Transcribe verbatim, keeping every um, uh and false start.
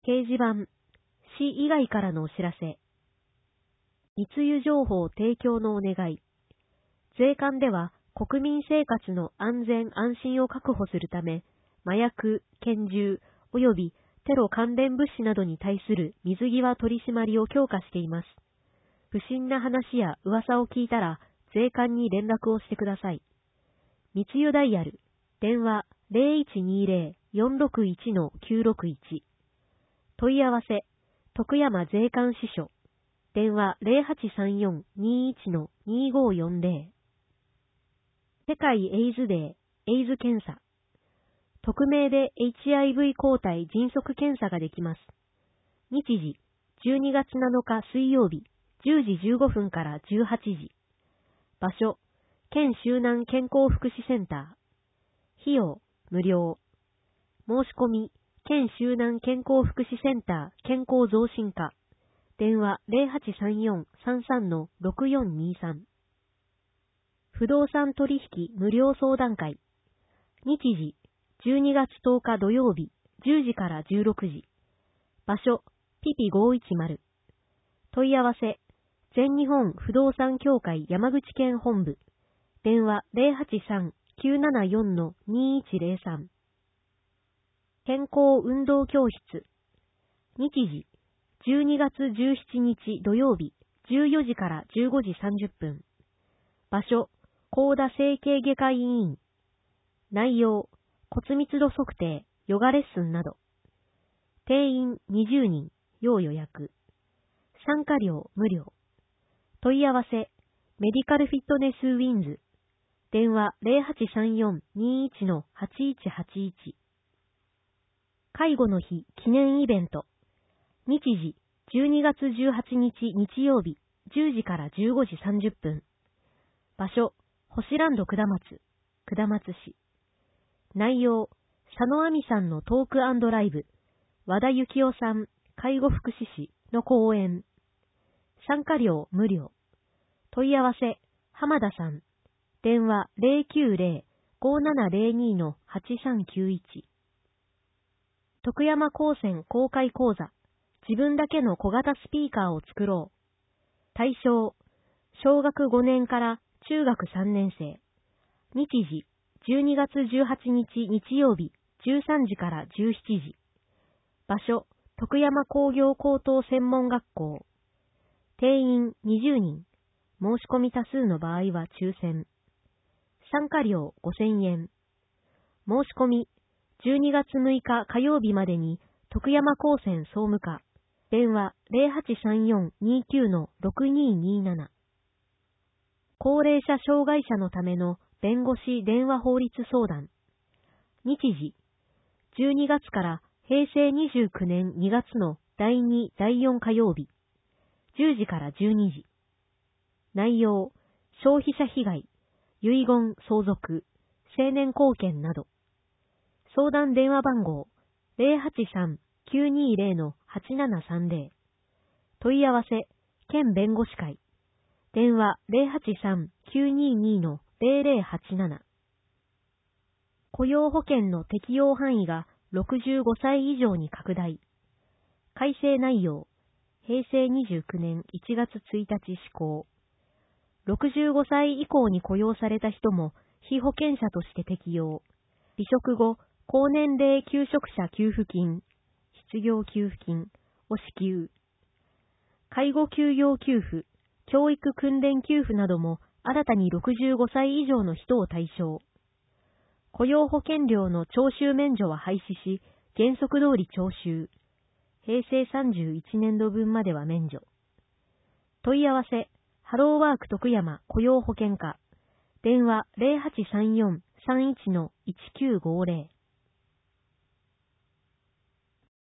掲示板、市以外からのお知らせ。密輸情報提供のお願い。税関では国民生活の安全安心を確保するため、麻薬、拳銃、及びテロ関連物資などに対する水際取り締まりを強化しています。不審な話や噂を聞いたら、税関に連絡をしてください。密輸ダイヤル、電話 ゼロいちにゼロ よんろくいち のきゅうろくいち。問い合わせ、徳山税関支所、電話 ゼロはちさんよん にいち のにごよんゼロ。世界エイズデー、エイズ検査。匿名で エイチアイブイ 抗体迅速検査ができます。日時、じゅうにがつなのか水曜日、じゅうじじゅうごふんからじゅうはちじ。場所、県周南健康福祉センター。費用、無料。申し込み、県周南健康福祉センター健康増進課。電話 ゼロはちさんよん さんさん のろくよんにさん。不動産取引無料相談会。日時、じゅうにがつとおか土曜日、じゅうじからじゅうろくじ。場所、ピピごーいちまる。問い合わせ、全日本不動産協会山口県本部。電話 ゼロはちさん きゅうななよん のにいちゼロさん。健康運動教室。日時、じゅうにがつじゅうしちにち土曜日、じゅうよじからじゅうごじさんじゅっぷん。場所、高田整形外科医院。内容、骨密度測定、ヨガレッスンなど。定員にじゅうにん、要予約。参加料無料。問い合わせ、メディカルフィットネスウィンズ。電話 ゼロはちさんよん にいち のはちいちはちいち。介護の日記念イベント。日時、じゅうにがつじゅうはちにち日曜日、じゅうじからじゅうごじさんじゅっぷん。場所、星ランド下松、下松市。内容、佐野亜美さんのトーク&ライブ、和田幸夫さん、介護福祉士の講演。参加料無料。問い合わせ、浜田さん。電話 ゼロきゅうゼロ ごーななゼロに のはちさんきゅういち。徳山高専公開講座。自分だけの小型スピーカーを作ろう。対象、小学ごねんから中学さんねん生。日時、じゅうにがつじゅうはちにち日曜日、じゅうさんじからじゅうしちじ。場所、徳山工業高等専門学校。定員にじゅうにん。申し込み多数の場合は抽選。参加料ごせんえん。申し込み、じゅうにがつむいか火曜日までに、徳山高専総務課。電話 ゼロはちさんよん にきゅう のろくにになな。高齢者障害者のための弁護士電話法律相談。日時、じゅうにがつからへいせいにじゅうきゅうねんにがつのだいに、だいよん火曜日、じゅうじからじゅうにじ。内容、消費者被害、遺言、相続、成年後見など。相談電話番号 ゼロはちさん きゅうにゼロ のはちななさんゼロ。問い合わせ、県弁護士会。電話 ゼロはちさん きゅうにに のゼロゼロはちなな。雇用保険の適用範囲がろくじゅうごさい以上に拡大。改正内容、へいせいにじゅうきゅうねんいちがつついたち施行。ろくじゅうごさい以降に雇用された人も被保険者として適用。離職後、高年齢休職者給付金、失業給付金を支給。介護休業給付、教育訓練給付なども新たにろくじゅうごさい以上の人を対象。雇用保険料の徴収免除は廃止し、原則通り徴収。へいせいさんじゅういちねんどぶんまでは免除。問い合わせ、ハローワーク徳山雇用保険課。電話 ゼロはちさんよん さんいち のいちきゅうごゼロ。